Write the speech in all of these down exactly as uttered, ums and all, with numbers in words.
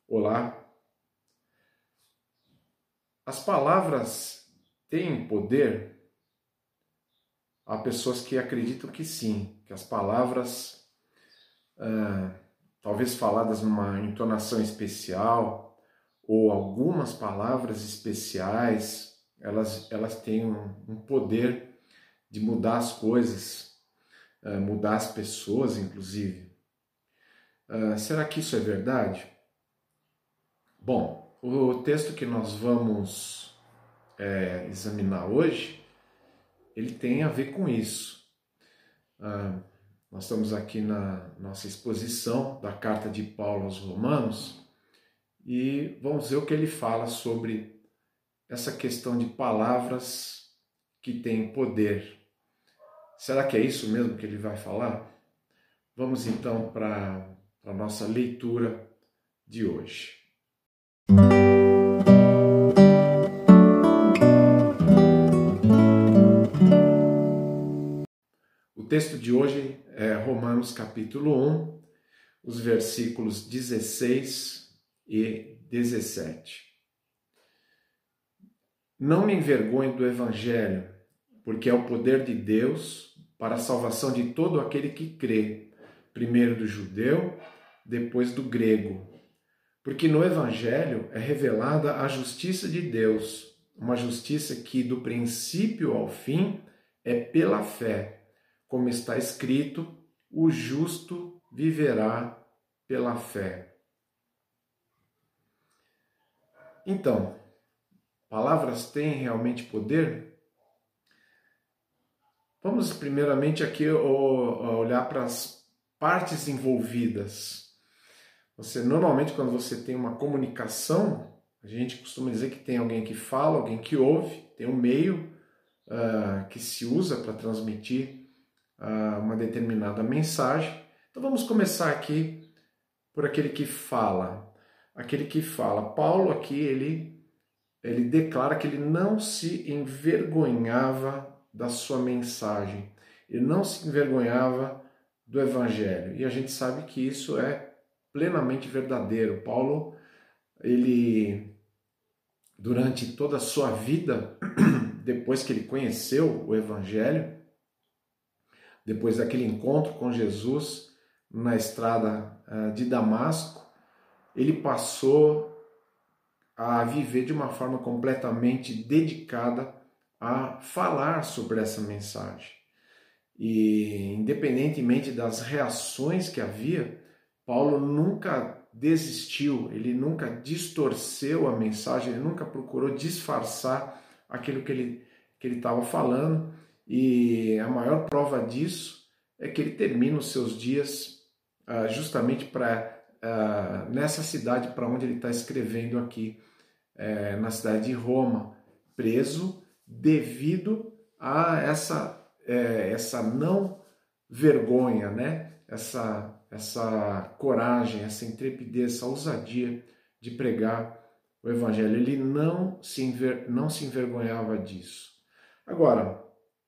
Olá. As palavras têm poder? Há pessoas que acreditam que sim, que as palavras, ah, talvez faladas numa entonação especial, ou algumas palavras especiais, elas, elas têm um, um poder de mudar as coisas, ah, mudar as pessoas, inclusive. Ah, será que isso é verdade? Bom, o texto que nós vamos é, examinar hoje, ele tem a ver com isso. Ah, nós estamos aqui na nossa exposição da carta de Paulo aos Romanos e vamos ver o que ele fala sobre essa questão de palavras que têm poder. Será que é isso mesmo que ele vai falar? Vamos então para a nossa leitura de hoje. O texto de hoje é Romanos capítulo um, os versículos dezesseis e dezessete. Não me envergonhe do Evangelho, porque é o poder de Deus para a salvação de todo aquele que crê, primeiro do judeu, depois do grego. Porque no Evangelho é revelada a justiça de Deus, uma justiça que do princípio ao fim é pela fé, como está escrito, o justo viverá pela fé. Então, palavras têm realmente poder? Vamos primeiramente aqui olhar para as partes envolvidas. Você normalmente, quando você tem uma comunicação, a gente costuma dizer que tem alguém que fala, alguém que ouve, tem um meio uh, que se usa para transmitir uh, uma determinada mensagem. Então vamos começar aqui por aquele que fala. Aquele que fala. Paulo aqui, ele, ele declara que ele não se envergonhava da sua mensagem. Ele não se envergonhava do Evangelho. E a gente sabe que isso é plenamente verdadeiro. Paulo, ele, durante toda a sua vida, depois que ele conheceu o Evangelho, depois daquele encontro com Jesus na estrada de Damasco, ele passou a viver de uma forma completamente dedicada a falar sobre essa mensagem. E independentemente das reações que havia, Paulo nunca desistiu, ele nunca distorceu a mensagem, ele nunca procurou disfarçar aquilo que ele que ele estava falando, e a maior prova disso é que ele termina os seus dias uh, justamente para uh, nessa cidade para onde ele está escrevendo aqui, uh, na cidade de Roma, preso devido a essa, uh, essa não vergonha, né? essa, essa coragem, essa intrepidez, essa ousadia de pregar o Evangelho. Ele não se, enver, não se envergonhava disso. Agora,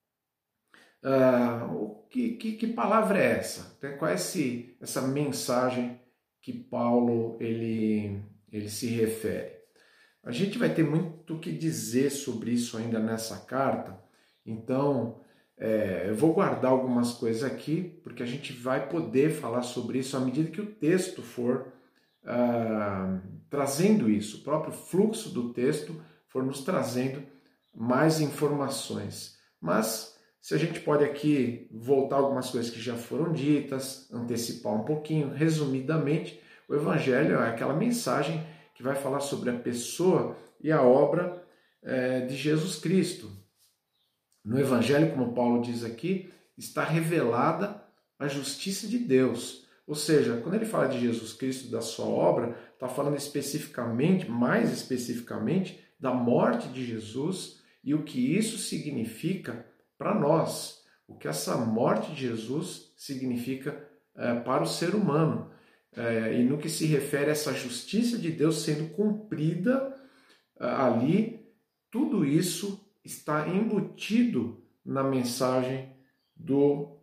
uh, o que, que, que palavra é essa? Qual é esse, essa mensagem que Paulo ele, ele se refere? A gente vai ter muito o que dizer sobre isso ainda nessa carta, então é, eu vou guardar algumas coisas aqui, porque a gente vai poder falar sobre isso à medida que o texto for uh, trazendo isso, o próprio fluxo do texto for nos trazendo mais informações. Mas se a gente pode aqui voltar algumas coisas que já foram ditas, antecipar um pouquinho, resumidamente, o Evangelho é aquela mensagem que vai falar sobre a pessoa e a obra é, de Jesus Cristo. No Evangelho, como Paulo diz aqui, está revelada a justiça de Deus. Ou seja, quando ele fala de Jesus Cristo, da sua obra, está falando especificamente, mais especificamente, da morte de Jesus e o que isso significa para nós, o que essa morte de Jesus significa é, para o ser humano, é, e no que se refere a essa justiça de Deus sendo cumprida é, ali, tudo isso está embutido na mensagem do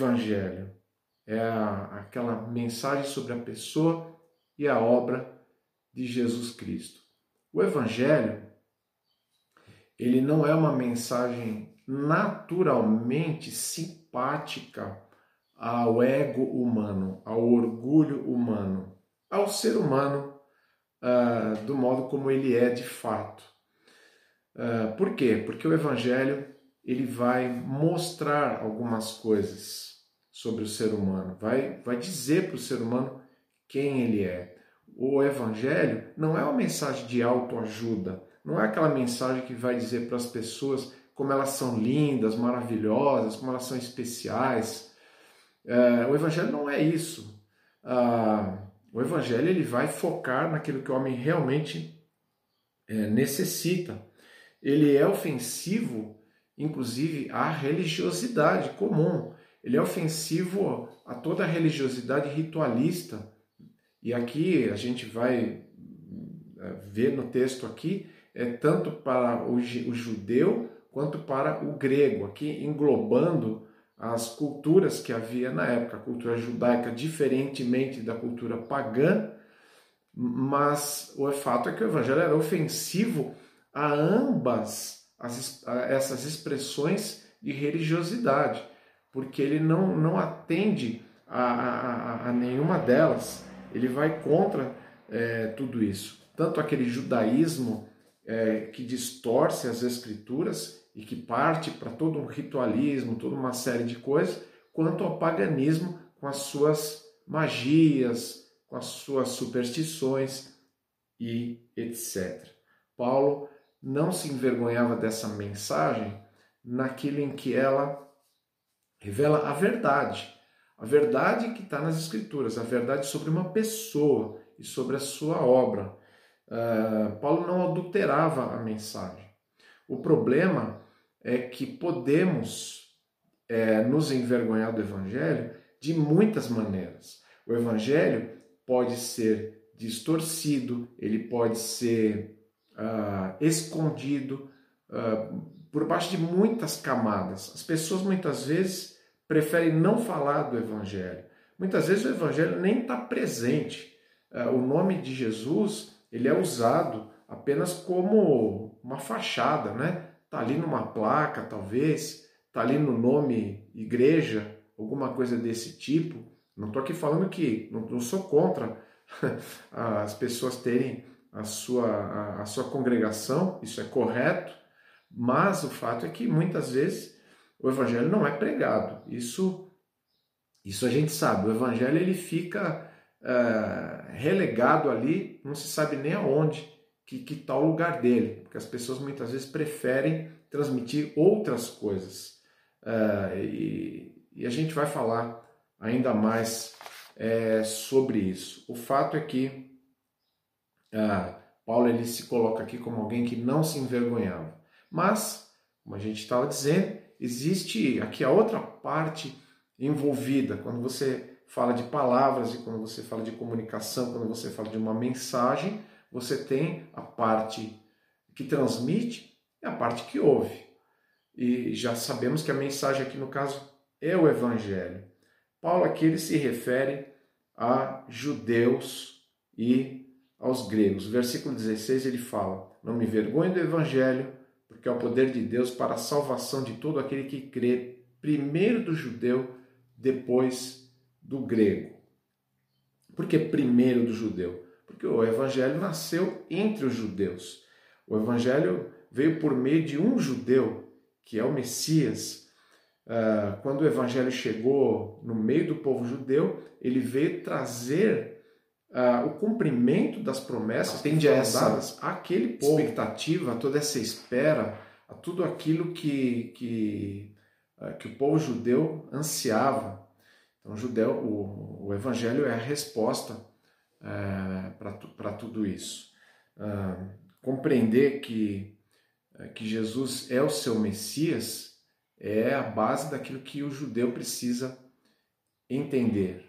Evangelho. É a, aquela mensagem sobre a pessoa e a obra de Jesus Cristo. O Evangelho, ele não é uma mensagem naturalmente simpática ao ego humano, ao orgulho humano, ao ser humano, uh, do modo como ele é de fato. Uh, por quê? Porque o Evangelho ele vai mostrar algumas coisas sobre o ser humano, vai, vai dizer para o ser humano quem ele é. O Evangelho não é uma mensagem de autoajuda, não é aquela mensagem que vai dizer para as pessoas como elas são lindas, maravilhosas, como elas são especiais. Uh, o Evangelho não é isso. Uh, o Evangelho ele vai focar naquilo que o homem realmente uh, necessita. Ele é ofensivo, inclusive, à religiosidade comum. Ele é ofensivo a toda a religiosidade ritualista. E aqui a gente vai ver no texto aqui, é tanto para o judeu quanto para o grego, aqui englobando as culturas que havia na época, a cultura judaica diferentemente da cultura pagã, mas o fato é que o evangelho era ofensivo a ambas as, a essas expressões de religiosidade, porque ele não, não atende a, a, a nenhuma delas, ele vai contra é, tudo isso. Tanto aquele judaísmo é, que distorce as escrituras e que parte para todo um ritualismo, toda uma série de coisas, quanto ao paganismo com as suas magias, com as suas superstições e etcétera. Paulo não se envergonhava dessa mensagem naquilo em que ela revela a verdade. A verdade que está nas Escrituras, a verdade sobre uma pessoa e sobre a sua obra. Uh, Paulo não adulterava a mensagem. O problema é que podemos é, nos envergonhar do Evangelho de muitas maneiras. O Evangelho pode ser distorcido, ele pode ser uh, escondido uh, por baixo de muitas camadas. As pessoas muitas vezes preferem não falar do Evangelho. Muitas vezes o Evangelho nem está presente. Uh, o nome de Jesus ele é usado apenas como uma fachada, né? Está ali numa placa, talvez, está ali no nome igreja, alguma coisa desse tipo. Não estou aqui falando que, não, não sou contra as pessoas terem a sua, a, a sua congregação, isso é correto, mas o fato é que muitas vezes o evangelho não é pregado. Isso, isso a gente sabe. O evangelho ele fica uh, relegado ali, não se sabe nem aonde que está o lugar dele, porque as pessoas muitas vezes preferem transmitir outras coisas. Uh, e, e a gente vai falar ainda mais é, sobre isso. O fato é que uh, Paulo ele se coloca aqui como alguém que não se envergonhava. Mas, como a gente estava dizendo, existe aqui a outra parte envolvida. Quando você fala de palavras e quando você fala de comunicação, quando você fala de uma mensagem, você tem a parte que transmite e a parte que ouve. E já sabemos que a mensagem aqui, no caso, é o Evangelho. Paulo aqui ele se refere a judeus e aos gregos. Versículo dezesseis ele fala: não me envergonhe do Evangelho, porque é o poder de Deus para a salvação de todo aquele que crê, primeiro do judeu, depois do grego. Por que primeiro do judeu? Porque o Evangelho nasceu entre os judeus. O Evangelho veio por meio de um judeu, que é o Messias. Quando o Evangelho chegou no meio do povo judeu, ele veio trazer Uh, o cumprimento das promessas atende a essa aquele povo, expectativa, a toda essa espera, a tudo aquilo que, que, uh, que o povo judeu ansiava. Então, o, judeu, o, o Evangelho é a resposta uh, para tudo isso. Uh, compreender que, uh, que Jesus é o seu Messias é a base daquilo que o judeu precisa entender.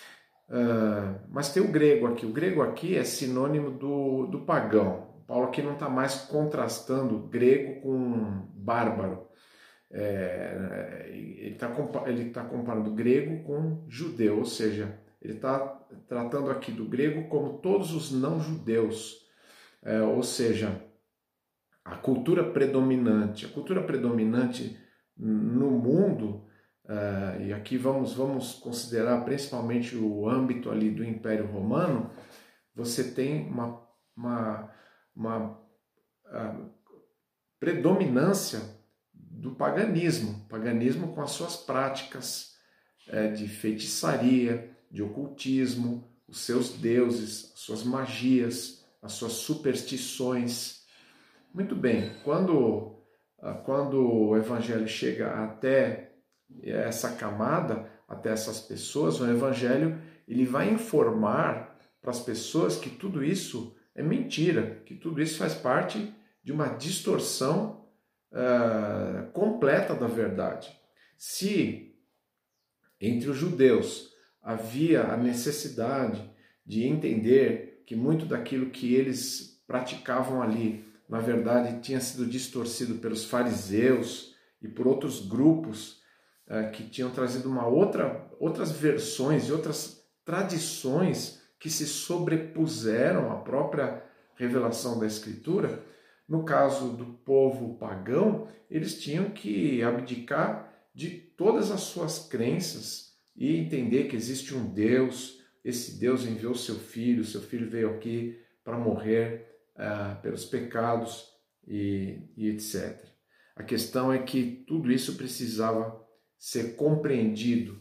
Uh, mas tem o grego aqui. O grego aqui é sinônimo do, do pagão. Paulo aqui não está mais contrastando grego com bárbaro. É, ele está ele tá comparando grego com judeu, ou seja, ele está tratando aqui do grego como todos os não-judeus, é, ou seja, a cultura predominante. A cultura predominante no mundo, uh, e aqui vamos, vamos considerar principalmente o âmbito ali do Império Romano, você tem uma, uma, uma uh, predominância do paganismo, paganismo com as suas práticas uh, de feitiçaria, de ocultismo, os seus deuses, as suas magias, as suas superstições. Muito bem, quando, quando o Evangelho chega até essa camada, até essas pessoas, o Evangelho ele vai informar para as pessoas que tudo isso é mentira, que tudo isso faz parte de uma distorção uh, completa da verdade. Se entre os judeus havia a necessidade de entender que muito daquilo que eles praticavam ali na verdade, tinha sido distorcido pelos fariseus e por outros grupos uh, que tinham trazido uma outra, outras versões e outras tradições que se sobrepuseram à própria revelação da Escritura. No caso do povo pagão, eles tinham que abdicar de todas as suas crenças e entender que existe um Deus, esse Deus enviou seu filho, seu filho veio aqui para morrer Uh, pelos pecados e, e etcétera. A questão é que tudo isso precisava ser compreendido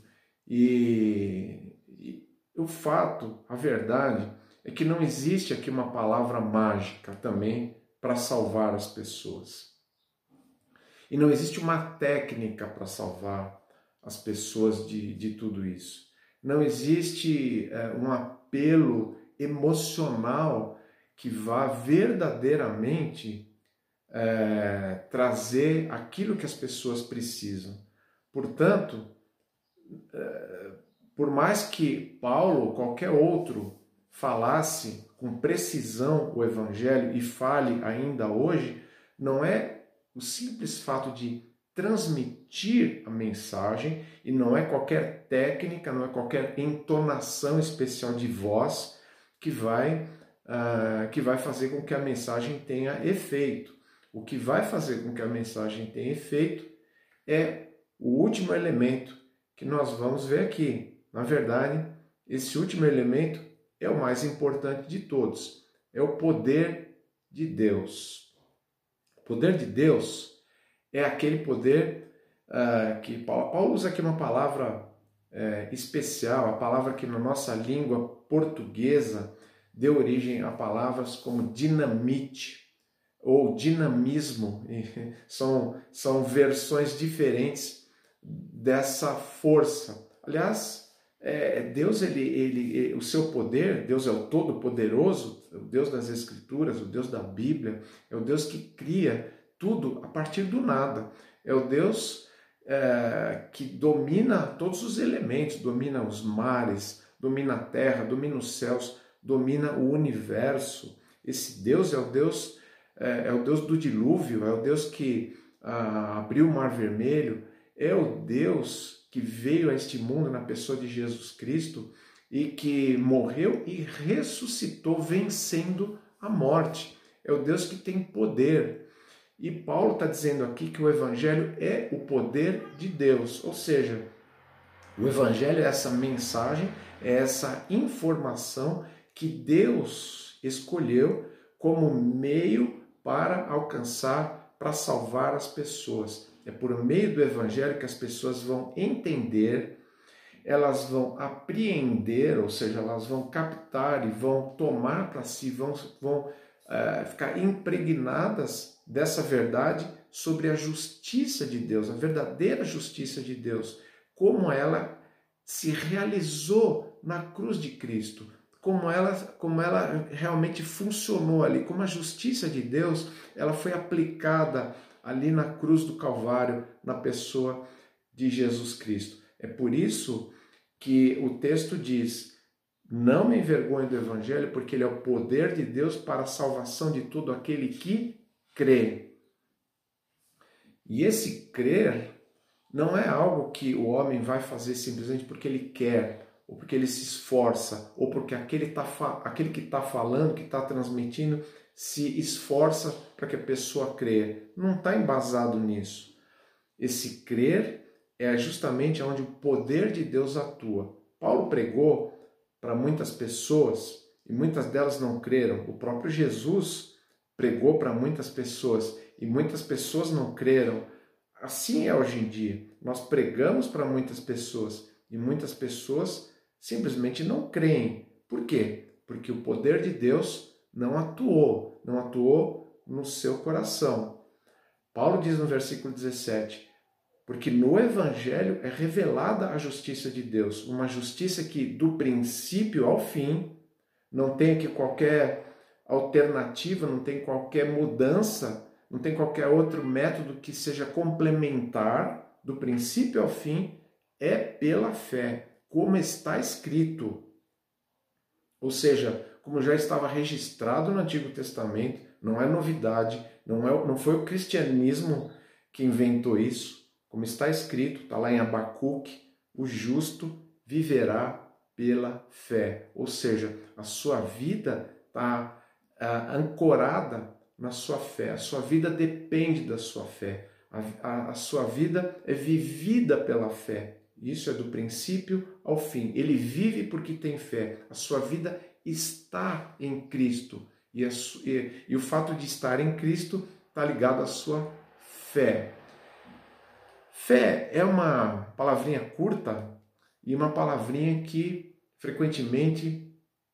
e, e o fato, a verdade, é que não existe aqui uma palavra mágica também para salvar as pessoas. E não existe uma técnica para salvar as pessoas de, de tudo isso. Não existe uh, um apelo emocional que vá verdadeiramente é, trazer aquilo que as pessoas precisam. Portanto, é, por mais que Paulo ou qualquer outro falasse com precisão o Evangelho e fale ainda hoje, não é o simples fato de transmitir a mensagem e não é qualquer técnica, não é qualquer entonação especial de voz que vai Uh, que vai fazer com que a mensagem tenha efeito. O que vai fazer com que a mensagem tenha efeito é o último elemento que nós vamos ver aqui. Na verdade, esse último elemento é o mais importante de todos. É o poder de Deus. O poder de Deus é aquele poder uh, que Paulo, Paulo usa aqui uma palavra uh, especial, a palavra que na nossa língua portuguesa deu origem a palavras como dinamite ou dinamismo. São, são versões diferentes dessa força. Aliás, é, Deus, ele, ele, o seu poder, Deus é o Todo-Poderoso, o Deus das Escrituras, o Deus da Bíblia, é o Deus que cria tudo a partir do nada. É o Deus é, que domina todos os elementos, domina os mares, domina a terra, domina os céus, domina o universo. Esse Deus é o Deus, é, é o Deus do dilúvio, é o Deus que ah, abriu o Mar Vermelho, é o Deus que veio a este mundo na pessoa de Jesus Cristo e que morreu e ressuscitou vencendo a morte. É o Deus que tem poder. E Paulo está dizendo aqui que o Evangelho é o poder de Deus, ou seja, o Evangelho é essa mensagem, é essa informação que Deus escolheu como meio para alcançar, para salvar as pessoas. É por meio do Evangelho que as pessoas vão entender, elas vão apreender, ou seja, elas vão captar e vão tomar para si, vão, vão uh, ficar impregnadas dessa verdade sobre a justiça de Deus, a verdadeira justiça de Deus, como ela se realizou na cruz de Cristo. Como ela, como ela realmente funcionou ali, como a justiça de Deus ela foi aplicada ali na cruz do Calvário, na pessoa de Jesus Cristo. É por isso que o texto diz, não me envergonhe do Evangelho, porque ele é o poder de Deus para a salvação de todo aquele que crê. E esse crer não é algo que o homem vai fazer simplesmente porque ele quer, ou porque ele se esforça, ou porque aquele, tá, aquele que está falando, que está transmitindo, se esforça para que a pessoa creia. Não está embasado nisso. Esse crer é justamente onde o poder de Deus atua. Paulo pregou para muitas pessoas e muitas delas não creram. O próprio Jesus pregou para muitas pessoas e muitas pessoas não creram. Assim é hoje em dia. Nós pregamos para muitas pessoas e muitas pessoas simplesmente não creem. Por quê? Porque o poder de Deus não atuou, não atuou no seu coração. Paulo diz no versículo dezessete, porque no Evangelho é revelada a justiça de Deus, uma justiça que do princípio ao fim não tem aqui qualquer alternativa, não tem qualquer mudança, não tem qualquer outro método que seja complementar, do princípio ao fim, é pela fé, como está escrito. Ou seja, como já estava registrado no Antigo Testamento, não é novidade, não, é, não foi o cristianismo que inventou isso. Como está escrito, está lá em Abacuque, o justo viverá pela fé. Ou seja, a sua vida está ah, ancorada na sua fé. A sua vida depende da sua fé. A, a, a sua vida é vivida pela fé. Isso é do princípio ao fim. Ele vive porque tem fé. A sua vida está em Cristo. E, a, e, e o fato de estar em Cristo está ligado à sua fé. Fé é uma palavrinha curta e uma palavrinha que frequentemente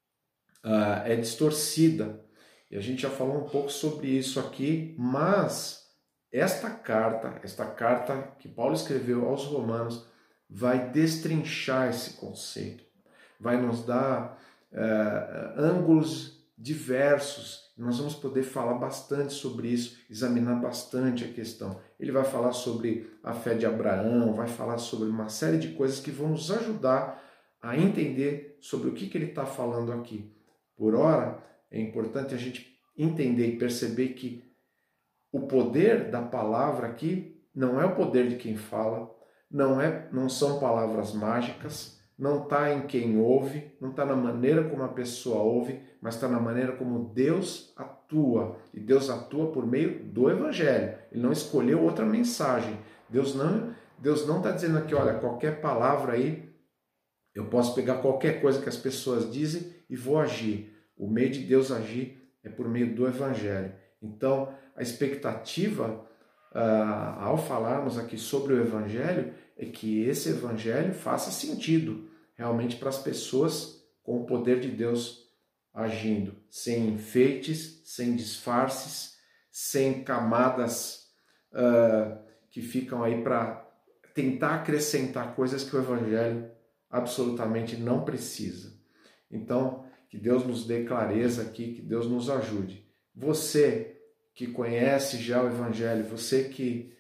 uh, é distorcida. E a gente já falou um pouco sobre isso aqui, mas esta carta, esta carta que Paulo escreveu aos Romanos, vai destrinchar esse conceito, vai nos dar uh, ângulos diversos. Nós vamos poder falar bastante sobre isso, examinar bastante a questão. Ele vai falar sobre a fé de Abraão, vai falar sobre uma série de coisas que vão nos ajudar a entender sobre o que, que ele está falando aqui. Por ora, é importante a gente entender e perceber que o poder da palavra aqui não é o poder de quem fala, não, é, não são palavras mágicas, não está em quem ouve, não está na maneira como a pessoa ouve, mas está na maneira como Deus atua. E Deus atua por meio do Evangelho. Ele não escolheu outra mensagem. Deus não Deus não está dizendo aqui, olha, qualquer palavra aí, eu posso pegar qualquer coisa que as pessoas dizem e vou agir. O meio de Deus agir é por meio do Evangelho. Então, a expectativa, ah, ao falarmos aqui sobre o Evangelho, é que esse Evangelho faça sentido realmente para as pessoas com o poder de Deus agindo, sem enfeites, sem disfarces, sem camadas uh, que ficam aí para tentar acrescentar coisas que o Evangelho absolutamente não precisa. Então, que Deus nos dê clareza aqui, que Deus nos ajude. Você que conhece já o Evangelho, você que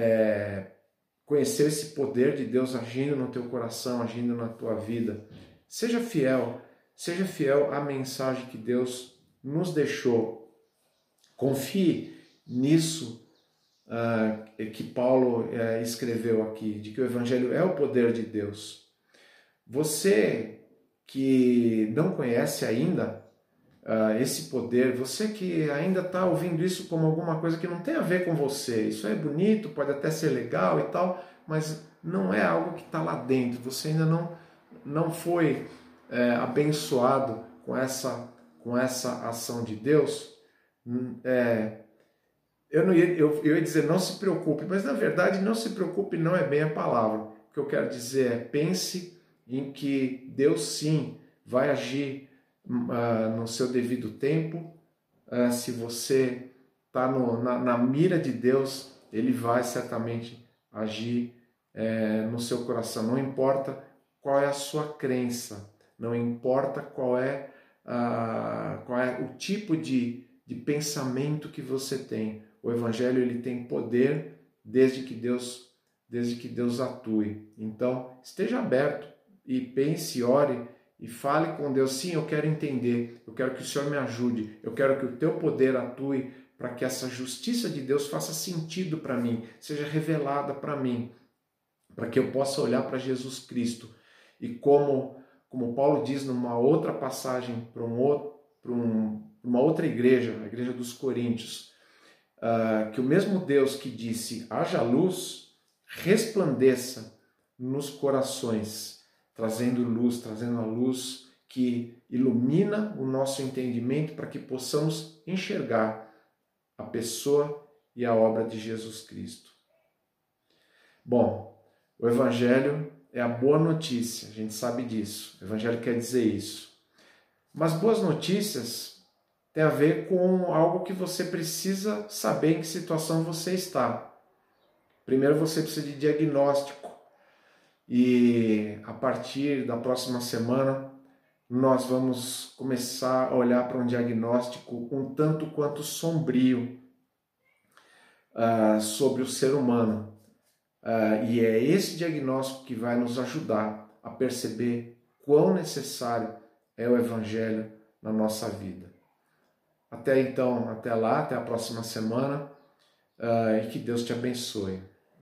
é, conheceu esse poder de Deus agindo no teu coração, agindo na tua vida, seja fiel, seja fiel à mensagem que Deus nos deixou. Confie nisso uh, que Paulo uh, escreveu aqui, de que o Evangelho é o poder de Deus. Você que não conhece ainda uh, esse poder, você que ainda está ouvindo isso como alguma coisa que não tem a ver com você, isso é bonito, pode até ser legal e tal, mas não é algo que está lá dentro, você ainda não, não foi é, abençoado com essa, com essa ação de Deus. É, eu, não ia, eu, eu ia dizer não se preocupe, mas na verdade não se preocupe não é bem a palavra. O que eu quero dizer é pense em que Deus sim vai agir uh, no seu devido tempo. Uh, se você está na, na mira de Deus, Ele vai certamente agir é, no seu coração. Não importa qual é a sua crença, não importa qual é, uh, qual é o tipo de, de pensamento que você tem. O Evangelho ele tem poder desde que Deus, desde que Deus atue. Então, esteja aberto e pense, ore e fale com Deus. Sim, eu quero entender, eu quero que o Senhor me ajude, eu quero que o teu poder atue para que essa justiça de Deus faça sentido para mim, seja revelada para mim, para que eu possa olhar para Jesus Cristo e como como Paulo diz numa outra passagem para um outro, para um, uma outra igreja, a igreja dos Coríntios, uh, que o mesmo Deus que disse haja luz, resplandeça nos corações, trazendo luz, trazendo a luz que ilumina o nosso entendimento para que possamos enxergar a pessoa e a obra de Jesus Cristo. Bom, o Evangelho é a boa notícia, a gente sabe disso, o Evangelho quer dizer isso. Mas boas notícias tem a ver com algo que você precisa saber em que situação você está. Primeiro você precisa de diagnóstico e a partir da próxima semana nós vamos começar a olhar para um diagnóstico um tanto quanto sombrio uh, sobre o ser humano. Uh, e é esse diagnóstico que vai nos ajudar a perceber quão necessário é o Evangelho na nossa vida. Até então, até lá, até a próxima semana, uh, e que Deus te abençoe.